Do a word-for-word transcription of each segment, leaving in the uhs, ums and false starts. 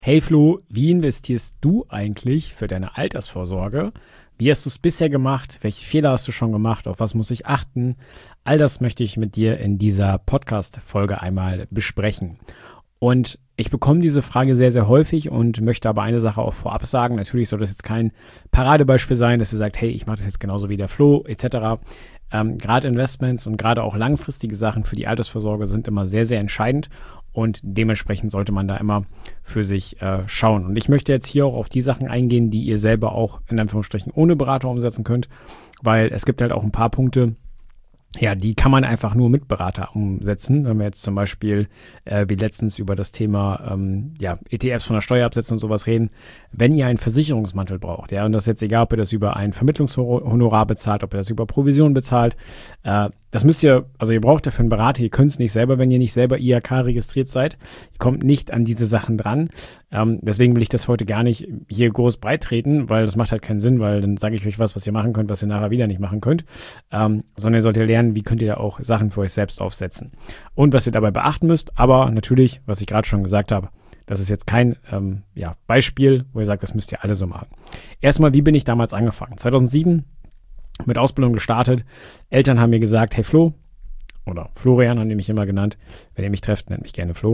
Hey Flo, wie investierst du eigentlich für deine Altersvorsorge? Wie hast du es bisher gemacht? Welche Fehler hast du schon gemacht? Auf was muss ich achten? All das möchte ich mit dir in dieser Podcast-Folge einmal besprechen. Und ich bekomme diese Frage sehr, sehr häufig und möchte aber eine Sache auch vorab sagen. Natürlich soll das jetzt kein Paradebeispiel sein, dass ihr sagt, hey, ich mache das jetzt genauso wie der Flo et cetera. Ähm, gerade Investments und gerade auch langfristige Sachen für die Altersvorsorge sind immer sehr, sehr entscheidend. Und dementsprechend sollte man da immer für sich äh, schauen. Und ich möchte jetzt hier auch auf die Sachen eingehen, die ihr selber auch in Anführungsstrichen ohne Berater umsetzen könnt, weil es gibt halt auch ein paar Punkte, ja, die kann man einfach nur mit Berater umsetzen. Wenn wir jetzt zum Beispiel äh, wie letztens über das Thema ähm, ja, E T Fs von der Steuer absetzen und sowas reden, wenn ihr einen Versicherungsmantel braucht, ja, und das ist jetzt egal, ob ihr das über ein Vermittlungshonorar bezahlt, ob ihr das über Provision bezahlt, äh, das müsst ihr, also ihr braucht dafür einen Berater, ihr könnt es nicht selber, wenn ihr nicht selber I H K registriert seid. Ihr kommt nicht an diese Sachen dran. Ähm, deswegen will ich das heute gar nicht hier groß breit treten, weil das macht halt keinen Sinn, weil dann sage ich euch was, was ihr machen könnt, was ihr nachher wieder nicht machen könnt. Ähm, sondern ihr solltet lernen, wie könnt ihr da auch Sachen für euch selbst aufsetzen. Und was ihr dabei beachten müsst, aber natürlich, was ich gerade schon gesagt habe, das ist jetzt kein ähm, ja, Beispiel, wo ihr sagt, das müsst ihr alle so machen. Erstmal, wie bin ich damals angefangen? zweitausendsieben mit Ausbildung gestartet. Eltern haben mir gesagt, hey Flo, oder Florian haben die mich immer genannt, wenn ihr mich trefft, nennt mich gerne Flo.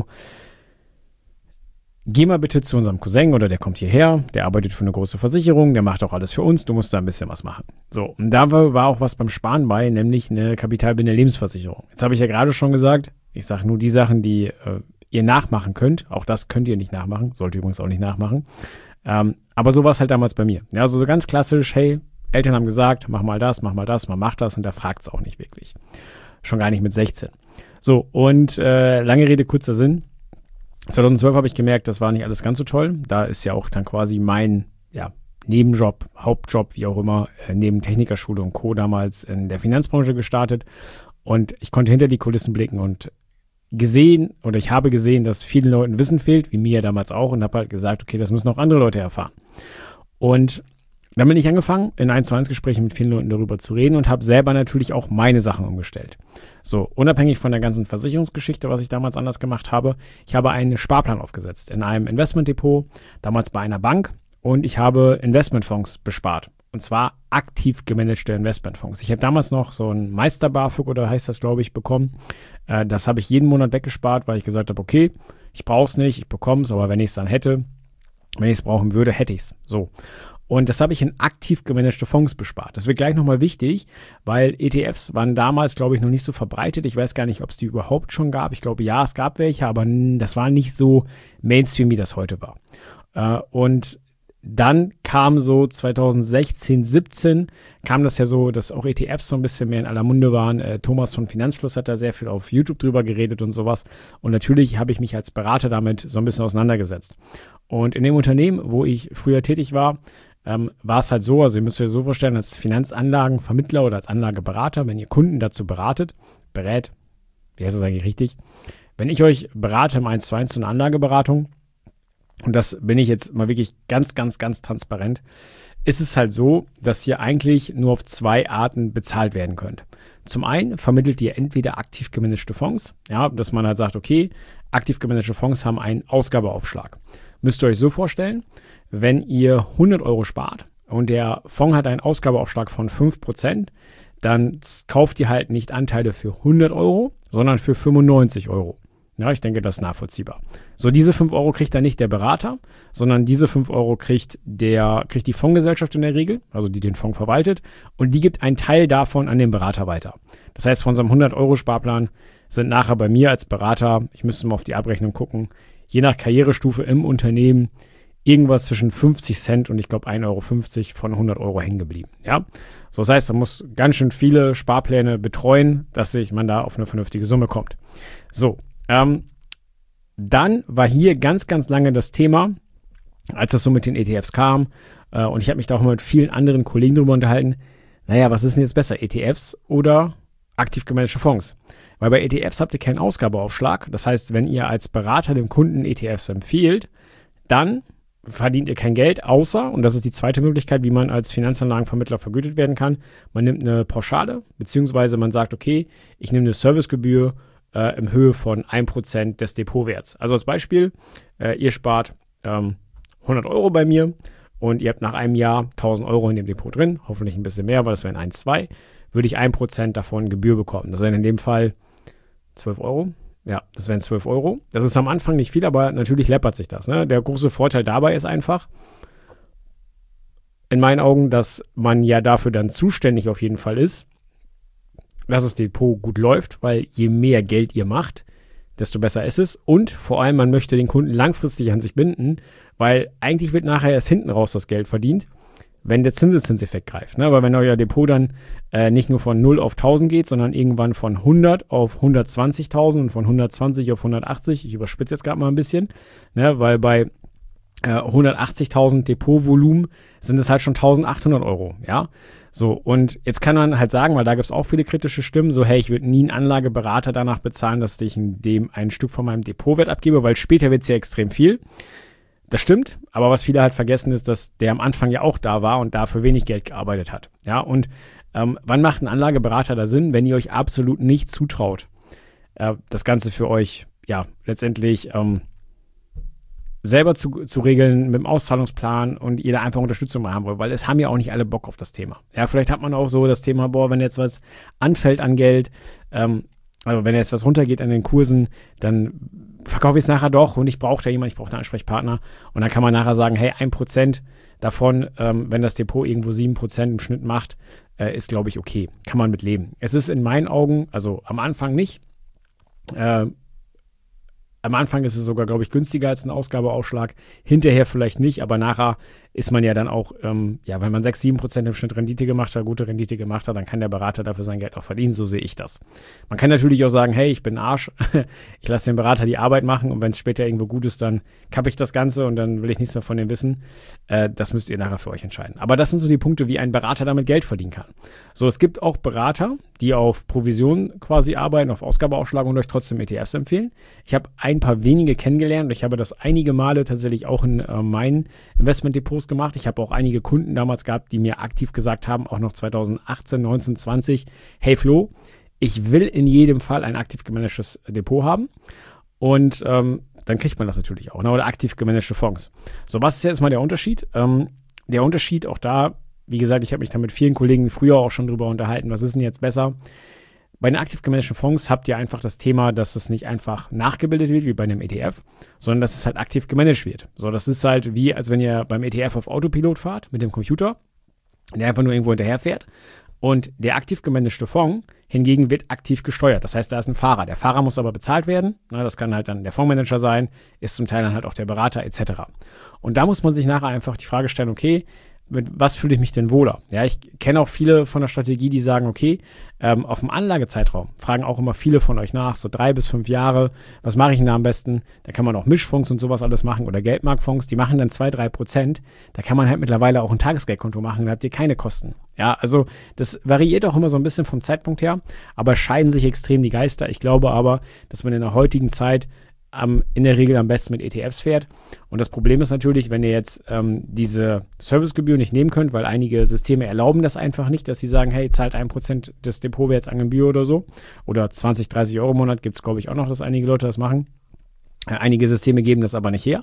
Geh mal bitte zu unserem Cousin oder der kommt hierher, der arbeitet für eine große Versicherung, der macht auch alles für uns, du musst da ein bisschen was machen. So, und da war, war auch was beim Sparen bei, nämlich eine kapitalbindende Lebensversicherung. Jetzt habe ich ja gerade schon gesagt, ich sage nur die Sachen, die äh, ihr nachmachen könnt. Auch das könnt ihr nicht nachmachen, sollt ihr übrigens auch nicht nachmachen. Ähm, aber so war es halt damals bei mir. Ja, also so ganz klassisch, hey, Eltern haben gesagt, mach mal das, mach mal das, man macht das und da fragt es auch nicht wirklich. Schon gar nicht mit sechzehn. So, und äh, lange Rede, kurzer Sinn. zweitausendzwölf habe ich gemerkt, das war nicht alles ganz so toll. Da ist ja auch dann quasi mein ja, Nebenjob, Hauptjob, wie auch immer, äh, neben Technikerschule und Co. damals in der Finanzbranche gestartet. Und ich konnte hinter die Kulissen blicken und gesehen, oder ich habe gesehen, dass vielen Leuten Wissen fehlt, wie mir ja damals auch, und habe halt gesagt, okay, das müssen auch andere Leute erfahren. Und dann bin ich angefangen, in eins zu eins Gesprächen mit vielen Leuten darüber zu reden und habe selber natürlich auch meine Sachen umgestellt. So, unabhängig von der ganzen Versicherungsgeschichte, was ich damals anders gemacht habe, ich habe einen Sparplan aufgesetzt in einem Investmentdepot, damals bei einer Bank, und ich habe Investmentfonds bespart. Und zwar aktiv gemanagte Investmentfonds. Ich habe damals noch so ein Meister-BAföG oder heißt das, glaube ich, bekommen. Äh, das habe ich jeden Monat weggespart, weil ich gesagt habe, okay, ich brauche es nicht, ich bekomme es, aber wenn ich es dann hätte, wenn ich es brauchen würde, hätte ich es. So. Und das habe ich in aktiv gemanagte Fonds bespart. Das wird gleich nochmal wichtig, weil E T Fs waren damals, glaube ich, noch nicht so verbreitet. Ich weiß gar nicht, ob es die überhaupt schon gab. Ich glaube, ja, es gab welche, aber das war nicht so Mainstream, wie das heute war. Äh, und dann kam so zweitausendsechzehn, siebzehn, kam das ja so, dass auch E T Fs so ein bisschen mehr in aller Munde waren. Äh, Thomas von Finanzfluss hat da sehr viel auf YouTube drüber geredet und sowas. Und natürlich habe ich mich als Berater damit so ein bisschen auseinandergesetzt. Und in dem Unternehmen, wo ich früher tätig war, ähm, war es halt so, also ihr müsst euch so vorstellen, als Finanzanlagenvermittler oder als Anlageberater, wenn ihr Kunden dazu beratet, berät, wie heißt das eigentlich richtig? Wenn ich euch berate im eins zu eins zu einer Anlageberatung, und das bin ich jetzt mal wirklich ganz, ganz, ganz transparent, ist es halt so, dass ihr eigentlich nur auf zwei Arten bezahlt werden könnt. Zum einen vermittelt ihr entweder aktiv gemanagte Fonds, ja, dass man halt sagt, okay, aktiv gemanagte Fonds haben einen Ausgabeaufschlag. Müsst ihr euch so vorstellen, wenn ihr hundert Euro spart und der Fonds hat einen Ausgabeaufschlag von fünf Prozent, dann kauft ihr halt nicht Anteile für hundert Euro, sondern für fünfundneunzig Euro. Ja, ich denke, das ist nachvollziehbar. So, diese fünf Euro kriegt dann nicht der Berater, sondern diese fünf Euro kriegt der, kriegt die Fondsgesellschaft in der Regel, also die den Fonds verwaltet, und die gibt einen Teil davon an den Berater weiter. Das heißt, von so einem hundert Euro Sparplan sind nachher bei mir als Berater, ich müsste mal auf die Abrechnung gucken, je nach Karrierestufe im Unternehmen irgendwas zwischen fünfzig Cent und ich glaube ein Euro fünfzig von hundert Euro hängen geblieben. Ja? So, das heißt, man muss ganz schön viele Sparpläne betreuen, dass sich man da auf eine vernünftige Summe kommt. So, ähm, dann war hier ganz, ganz lange das Thema, als das so mit den E T Fs kam, äh, und ich habe mich da auch mal mit vielen anderen Kollegen drüber unterhalten, naja, was ist denn jetzt besser, E T Fs oder aktiv gemanagte Fonds? Weil bei E T Fs habt ihr keinen Ausgabeaufschlag. Das heißt, wenn ihr als Berater dem Kunden E T Fs empfiehlt, dann verdient ihr kein Geld, außer, und das ist die zweite Möglichkeit, wie man als Finanzanlagenvermittler vergütet werden kann, man nimmt eine Pauschale, beziehungsweise man sagt, okay, ich nehme eine Servicegebühr äh, in Höhe von ein Prozent des Depotwerts. Also als Beispiel, äh, ihr spart ähm, hundert Euro bei mir und ihr habt nach einem Jahr tausend Euro in dem Depot drin, hoffentlich ein bisschen mehr, weil das wären eins, zwei, würde ich ein Prozent davon Gebühr bekommen. Das wären in dem Fall zwölf Euro. Ja, das wären zwölf Euro. Das ist am Anfang nicht viel, aber natürlich läppert sich das. Ne? Der große Vorteil dabei ist einfach, in meinen Augen, dass man ja dafür dann zuständig auf jeden Fall ist, dass das Depot gut läuft, weil je mehr Geld ihr macht, desto besser ist es. Und vor allem, man möchte den Kunden langfristig an sich binden, weil eigentlich wird nachher erst hinten raus das Geld verdient, wenn der Zinseszinseffekt greift. Ne? Aber wenn euer Depot dann äh, nicht nur von null auf tausend geht, sondern irgendwann von hundert auf hundertzwanzigtausend und von hundertzwanzig auf hundertachtzig, ich überspitze jetzt gerade mal ein bisschen, ne? Weil bei äh, hundertachtzigtausend Depotvolumen sind es halt schon eintausendachthundert Euro, ja. So, und jetzt kann man halt sagen, weil da gibt es auch viele kritische Stimmen, so, hey, ich würde nie einen Anlageberater danach bezahlen, dass ich in dem ein Stück von meinem Depotwert abgebe, weil später wird es ja extrem viel. Das stimmt, aber was viele halt vergessen ist, dass der am Anfang ja auch da war und da für wenig Geld gearbeitet hat. Ja, und ähm, wann macht ein Anlageberater da Sinn, wenn ihr euch absolut nicht zutraut, äh, das Ganze für euch, ja, letztendlich ähm, selber zu, zu regeln mit dem Auszahlungsplan und ihr da einfach Unterstützung mal haben wollt, weil es haben ja auch nicht alle Bock auf das Thema. Ja, vielleicht hat man auch so das Thema, boah, wenn jetzt was anfällt an Geld, ähm, also wenn jetzt was runtergeht an den Kursen, dann verkaufe ich es nachher doch und ich brauche da jemanden, ich brauche einen Ansprechpartner und dann kann man nachher sagen, hey, ein Prozent davon, ähm, wenn das Depot irgendwo sieben Prozent im Schnitt macht, äh, ist, glaube ich, okay. Kann man mit leben. Es ist in meinen Augen, also am Anfang nicht, äh, am Anfang ist es sogar, glaube ich, günstiger als ein Ausgabeausschlag. Hinterher vielleicht nicht, aber nachher ist man ja dann auch, ähm, ja, wenn man sechs, sieben Prozent im Schnitt Rendite gemacht hat, gute Rendite gemacht hat, dann kann der Berater dafür sein Geld auch verdienen. So sehe ich das. Man kann natürlich auch sagen, hey, ich bin ein Arsch. Ich lasse den Berater die Arbeit machen und wenn es später irgendwo gut ist, dann kappe ich das Ganze und dann will ich nichts mehr von dem wissen. Äh, das müsst ihr nachher für euch entscheiden. Aber das sind so die Punkte, wie ein Berater damit Geld verdienen kann. So, es gibt auch Berater, die auf Provision quasi arbeiten, auf Ausgabeausschlag und euch trotzdem E T Fs empfehlen. Ich habe ein paar wenige kennengelernt und ich habe das einige Male tatsächlich auch in äh, meinen Investmentdepots gemacht. Ich habe auch einige Kunden damals gehabt, die mir aktiv gesagt haben, auch noch zweitausendachtzehn, neunzehn, zwanzig, hey Flo, ich will in jedem Fall ein aktiv gemanagtes Depot haben und ähm, dann kriegt man das natürlich auch, ne? Oder aktiv gemanagte Fonds. So, was ist jetzt mal der Unterschied? Ähm, der Unterschied auch da, wie gesagt, ich habe mich da mit vielen Kollegen früher auch schon drüber unterhalten, was ist denn jetzt besser? Bei den aktiv gemanagten Fonds habt ihr einfach das Thema, dass es nicht einfach nachgebildet wird, wie bei einem E T F, sondern dass es halt aktiv gemanagt wird. So, das ist halt wie, als wenn ihr beim E T F auf Autopilot fahrt mit dem Computer, der einfach nur irgendwo hinterherfährt. Und der aktiv gemanagte Fonds hingegen wird aktiv gesteuert. Das heißt, da ist ein Fahrer. Der Fahrer muss aber bezahlt werden. Das kann halt dann der Fondsmanager sein, ist zum Teil dann halt auch der Berater et cetera. Und da muss man sich nachher einfach die Frage stellen, okay, mit was fühle ich mich denn wohler? Ja, ich kenne auch viele von der Strategie, die sagen, okay, ähm, auf dem Anlagezeitraum fragen auch immer viele von euch nach, so drei bis fünf Jahre, was mache ich denn da am besten? Da kann man auch Mischfonds und sowas alles machen oder Geldmarktfonds, die machen dann zwei, drei Prozent. Da kann man halt mittlerweile auch ein Tagesgeldkonto machen, da habt ihr keine Kosten. Ja, also das variiert auch immer so ein bisschen vom Zeitpunkt her, aber scheiden sich extrem die Geister. Ich glaube aber, dass man in der heutigen Zeit am, in der Regel am besten mit E T Fs fährt. Und das Problem ist natürlich, wenn ihr jetzt ähm, diese Servicegebühr nicht nehmen könnt, weil einige Systeme erlauben das einfach nicht, dass sie sagen, hey, zahlt ein Prozent des Depotwerts an Gebühr oder so. Oder zwanzig, dreißig Euro im Monat gibt es, glaube ich, auch noch, dass einige Leute das machen. Äh, einige Systeme geben das aber nicht her.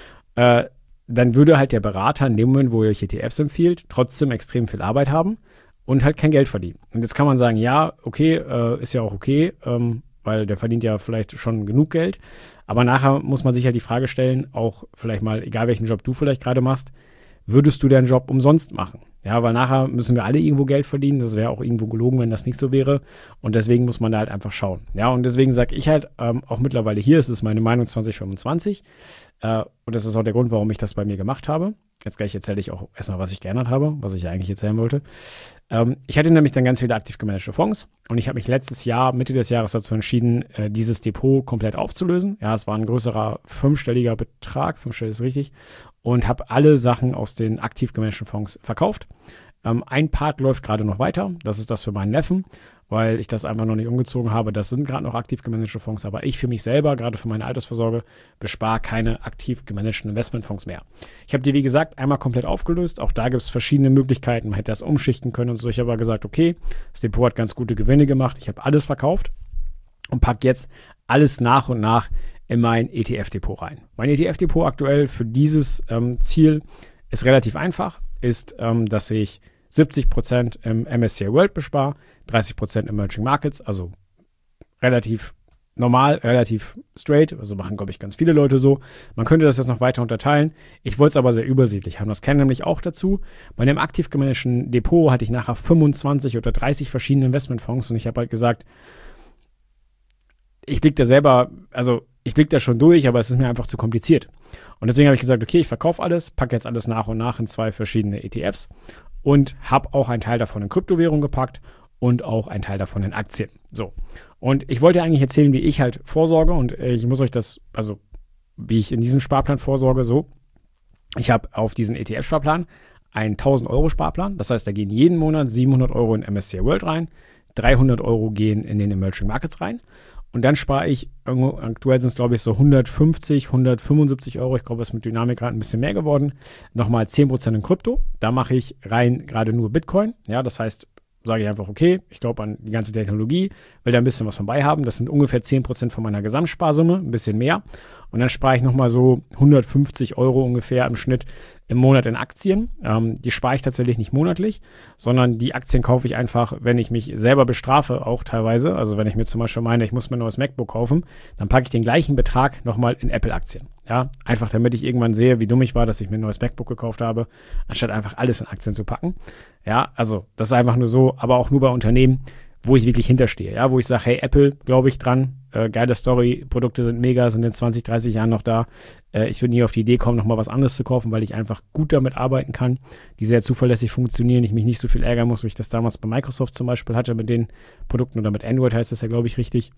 Äh, dann würde halt der Berater in dem Moment, wo ihr euch E T Fs empfiehlt, trotzdem extrem viel Arbeit haben und halt kein Geld verdienen. Und jetzt kann man sagen, ja, okay, äh, ist ja auch okay, ähm, weil der verdient ja vielleicht schon genug Geld. Aber nachher muss man sich halt die Frage stellen, auch vielleicht mal, egal welchen Job du vielleicht gerade machst, würdest du deinen Job umsonst machen? Ja, weil nachher müssen wir alle irgendwo Geld verdienen. Das wäre auch irgendwo gelogen, wenn das nicht so wäre. Und deswegen muss man da halt einfach schauen. Ja, und deswegen sage ich halt ähm, auch mittlerweile hier, es ist meine Meinung zwanzig fünfundzwanzig. Äh, und das ist auch der Grund, warum ich das bei mir gemacht habe. Jetzt gleich erzähle ich auch erstmal, was ich geändert habe, was ich ja eigentlich erzählen wollte. Ähm, ich hatte nämlich dann ganz viele aktiv gemanagte Fonds und ich habe mich letztes Jahr, Mitte des Jahres dazu entschieden, äh, dieses Depot komplett aufzulösen. Ja, es war ein größerer fünfstelliger Betrag, fünfstellig ist richtig, und habe alle Sachen aus den aktiv gemanagten Fonds verkauft. Ähm, ein Part läuft gerade noch weiter, das ist das für meinen Neffen, weil ich das einfach noch nicht umgezogen habe. Das sind gerade noch aktiv gemanagte Fonds, aber ich für mich selber, gerade für meine Altersvorsorge, bespare keine aktiv gemanagten Investmentfonds mehr. Ich habe die, wie gesagt, einmal komplett aufgelöst. Auch da gibt es verschiedene Möglichkeiten. Man hätte das umschichten können und so. Ich habe aber gesagt, okay, das Depot hat ganz gute Gewinne gemacht. Ich habe alles verkauft und packe jetzt alles nach und nach in mein E T F-Depot rein. Mein E T F-Depot aktuell für dieses ähm, Ziel ist relativ einfach, ist, ähm, dass ich siebzig Prozent im M S C I World bespare, dreißig Prozent Emerging Markets, also relativ normal, relativ straight, also machen, glaube ich, ganz viele Leute so. Man könnte das jetzt noch weiter unterteilen. Ich wollte es aber sehr übersichtlich haben. Das käme nämlich auch dazu. Bei einem aktiv gemanagten Depot hatte ich nachher fünfundzwanzig oder dreißig verschiedene Investmentfonds und ich habe halt gesagt, ich blicke da selber, also ich blicke da schon durch, aber es ist mir einfach zu kompliziert. Und deswegen habe ich gesagt, okay, ich verkaufe alles, packe jetzt alles nach und nach in zwei verschiedene E T Fs und habe auch einen Teil davon in Kryptowährung gepackt und auch einen Teil davon in Aktien. So. Und ich wollte eigentlich erzählen, wie ich halt vorsorge und äh, ich muss euch das, also wie ich in diesem Sparplan vorsorge, so. Ich habe auf diesen E T F-Sparplan einen tausend Euro Sparplan. Das heißt, da gehen jeden Monat siebenhundert Euro in M S C I World rein, dreihundert Euro gehen in den Emerging Markets rein. Und dann spare ich, irgendwo, aktuell sind es glaube ich so hundertfünfzig, hundertfünfundsiebzig Euro. Ich glaube, es ist mit Dynamik gerade ein bisschen mehr geworden. Nochmal zehn Prozent in Krypto. Da mache ich rein gerade nur Bitcoin. Ja, das heißt, sage ich einfach, okay, ich glaube an die ganze Technologie, will da ein bisschen was von bei haben. Das sind ungefähr zehn Prozent von meiner Gesamtsparsumme, ein bisschen mehr. Und dann spare ich nochmal so hundertfünfzig Euro ungefähr im Schnitt im Monat in Aktien. Ähm, die spare ich tatsächlich nicht monatlich, sondern die Aktien kaufe ich einfach, wenn ich mich selber bestrafe, auch teilweise. Also wenn ich mir zum Beispiel meine, ich muss mir ein neues MacBook kaufen, dann packe ich den gleichen Betrag nochmal in Apple-Aktien. Ja, einfach damit ich irgendwann sehe, wie dumm ich war, dass ich mir ein neues MacBook gekauft habe, anstatt einfach alles in Aktien zu packen. Ja, also das ist einfach nur so, aber auch nur bei Unternehmen, wo ich wirklich hinterstehe, ja, wo ich sage, hey, Apple, glaube ich dran, äh, geile Story, Produkte sind mega, sind in zwanzig, dreißig Jahren noch da. Äh, ich würde nie auf die Idee kommen, nochmal was anderes zu kaufen, weil ich einfach gut damit arbeiten kann, die sehr zuverlässig funktionieren, ich mich nicht so viel ärgern muss, wie ich das damals bei Microsoft zum Beispiel hatte mit den Produkten oder mit Android heißt das ja, glaube ich, richtig.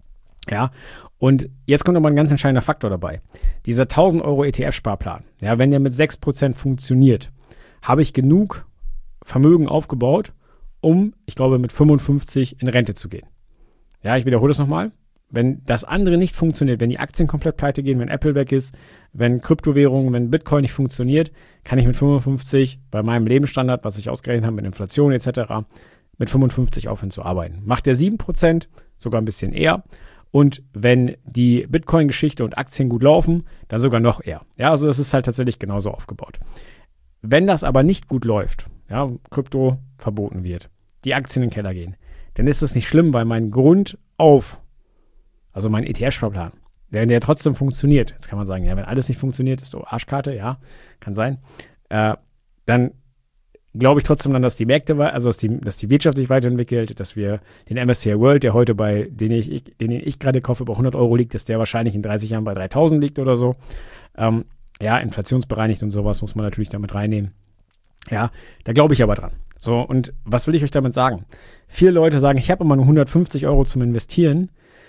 Ja, und jetzt kommt nochmal ein ganz entscheidender Faktor dabei. Dieser tausend Euro E T F-Sparplan, ja, wenn der mit sechs Prozent funktioniert, habe ich genug Vermögen aufgebaut, um, ich glaube, mit fünfundfünfzig in Rente zu gehen. Ja, ich wiederhole das nochmal. Wenn das andere nicht funktioniert, wenn die Aktien komplett pleite gehen, wenn Apple weg ist, wenn Kryptowährungen, wenn Bitcoin nicht funktioniert, kann ich mit fünfundfünfzig bei meinem Lebensstandard, was ich ausgerechnet habe mit Inflation et cetera, mit fünfundfünfzig aufhören zu arbeiten. Macht der sieben Prozent, sogar ein bisschen eher. Und wenn die Bitcoin-Geschichte und Aktien gut laufen, dann sogar noch eher. Ja, also es ist halt tatsächlich genauso aufgebaut. Wenn das aber nicht gut läuft, ja, Krypto verboten wird, die Aktien in den Keller gehen, dann ist das nicht schlimm, weil mein Grund auf, also mein E T F-Sparplan, der, der trotzdem funktioniert, jetzt kann man sagen, ja, wenn alles nicht funktioniert, ist doch Arschkarte, ja, kann sein, äh, dann glaube ich trotzdem dann, dass die Märkte, also dass die, dass die Wirtschaft sich weiterentwickelt, dass wir den M S C I World, der heute bei, den ich, ich den ich gerade kaufe, bei hundert Euro liegt, dass der wahrscheinlich in dreißig Jahren bei dreitausend liegt oder so. Ähm, ja, inflationsbereinigt und sowas muss man natürlich damit reinnehmen. Ja, da glaube ich aber dran. So, und was will ich euch damit sagen? Viele Leute sagen, ich habe immer nur hundertfünfzig Euro zum Investieren,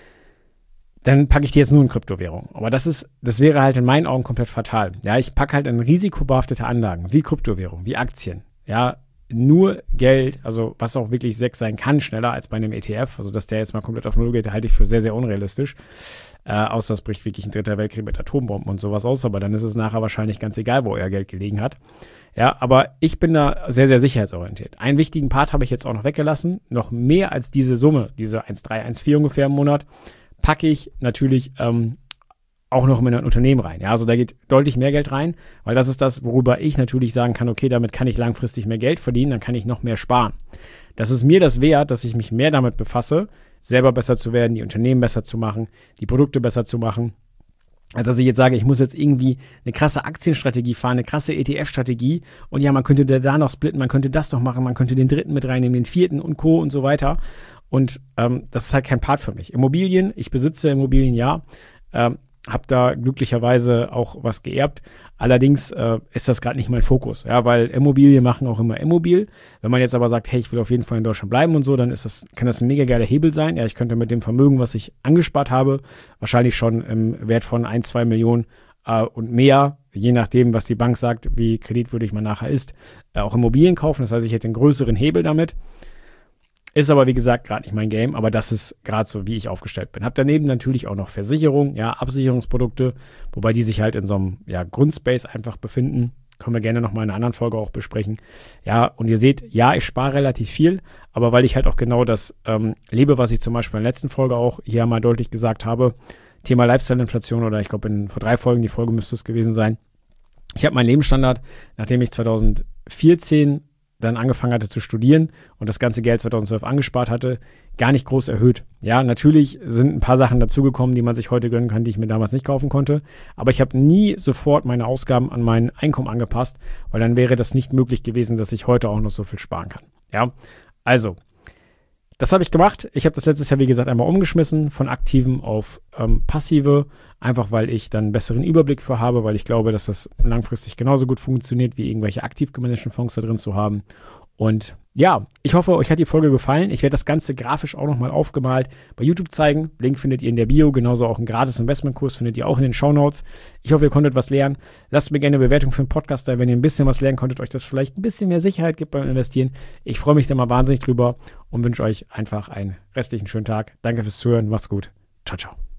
dann packe ich die jetzt nur in Kryptowährung. Aber das ist, das wäre halt in meinen Augen komplett fatal. Ja, ich packe halt in risikobehaftete Anlagen, wie Kryptowährung, wie Aktien. Ja, nur Geld, also was auch wirklich weg sein kann, schneller als bei einem E T F, also dass der jetzt mal komplett auf Null geht, halte ich für sehr, sehr unrealistisch. Äh, außer es bricht wirklich ein dritter Weltkrieg mit Atombomben und sowas aus, aber dann ist es nachher wahrscheinlich ganz egal, wo euer Geld gelegen hat. Ja, aber ich bin da sehr, sehr sicherheitsorientiert. Einen wichtigen Part habe ich jetzt auch noch weggelassen. Noch mehr als diese Summe, diese eins Komma drei, eins Komma vier ungefähr im Monat, packe ich natürlich ähm, auch noch in ein Unternehmen rein. Ja, also da geht deutlich mehr Geld rein, weil das ist das, worüber ich natürlich sagen kann, okay, damit kann ich langfristig mehr Geld verdienen, dann kann ich noch mehr sparen. Das ist mir das wert, dass ich mich mehr damit befasse, selber besser zu werden, die Unternehmen besser zu machen, die Produkte besser zu machen. Also dass ich jetzt sage, ich muss jetzt irgendwie eine krasse Aktienstrategie fahren, eine krasse E T F-Strategie und ja, man könnte da noch splitten, man könnte das noch machen, man könnte den dritten mit reinnehmen, den vierten und Co. und so weiter. Und ähm, das ist halt kein Part für mich. Immobilien, ich besitze Immobilien, ja, ähm, habe da glücklicherweise auch was geerbt. Allerdings äh, ist das gerade nicht mein Fokus, ja, weil Immobilien machen auch immer Immobil. Wenn man jetzt aber sagt, hey, ich will auf jeden Fall in Deutschland bleiben und so, dann ist das, kann das ein mega geiler Hebel sein. Ja, ich könnte mit dem Vermögen, was ich angespart habe, wahrscheinlich schon im Wert von ein, zwei Millionen äh, und mehr, je nachdem, was die Bank sagt, wie kreditwürdig man nachher ist, äh, auch Immobilien kaufen. Das heißt, ich hätte einen größeren Hebel damit. Ist aber, wie gesagt, gerade nicht mein Game, aber das ist gerade so, wie ich aufgestellt bin. Hab daneben natürlich auch noch Versicherung, ja, Absicherungsprodukte, wobei die sich halt in so einem ja, Grundspace einfach befinden. Können wir gerne nochmal in einer anderen Folge auch besprechen. Ja, und ihr seht, ja, ich spare relativ viel, aber weil ich halt auch genau das ähm, lebe, was ich zum Beispiel in der letzten Folge auch hier mal deutlich gesagt habe, Thema Lifestyle-Inflation oder ich glaube in vor drei Folgen, die Folge müsste es gewesen sein. Ich habe meinen Lebensstandard, nachdem ich zwanzig vierzehn dann angefangen hatte zu studieren und das ganze Geld zwanzig zwölf angespart hatte, gar nicht groß erhöht. Ja, natürlich sind ein paar Sachen dazugekommen, die man sich heute gönnen kann, die ich mir damals nicht kaufen konnte. Aber ich habe nie sofort meine Ausgaben an mein Einkommen angepasst, weil dann wäre das nicht möglich gewesen, dass ich heute auch noch so viel sparen kann. Ja, also, das habe ich gemacht. Ich habe das letztes Jahr, wie gesagt, einmal umgeschmissen von aktiven auf ähm, passive, einfach weil ich dann einen besseren Überblick für habe, weil ich glaube, dass das langfristig genauso gut funktioniert, wie irgendwelche aktiv gemanagten Fonds da drin zu haben. Und ja, ich hoffe, euch hat die Folge gefallen. Ich werde das Ganze grafisch auch nochmal aufgemalt bei YouTube zeigen. Link findet ihr in der Bio. Genauso auch einen gratis Investmentkurs findet ihr auch in den Shownotes. Ich hoffe, ihr konntet was lernen. Lasst mir gerne eine Bewertung für den Podcast da, wenn ihr ein bisschen was lernen konntet, euch das vielleicht ein bisschen mehr Sicherheit gibt beim Investieren. Ich freue mich da mal wahnsinnig drüber und wünsche euch einfach einen restlichen schönen Tag. Danke fürs Zuhören. Macht's gut. Ciao, ciao.